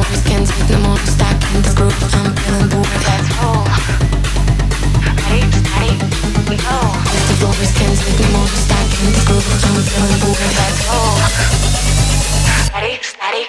floors can take no more. Stuck in the groove, I'm feeling bored. Let's roll. Ready, steady, go. If the floors can take no more. Stuck in the groove, I'm feeling bored. Let's roll. Ready, steady,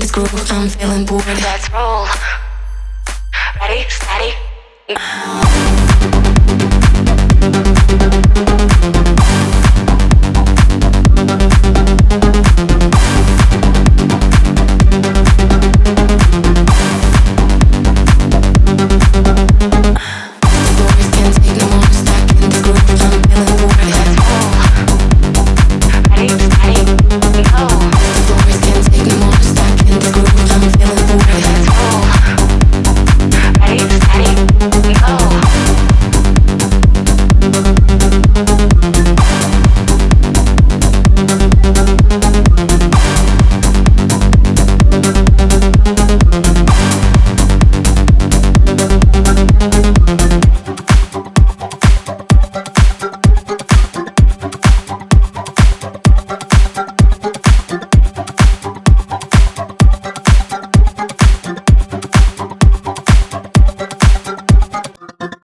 Let's roll. Ready, steady, go.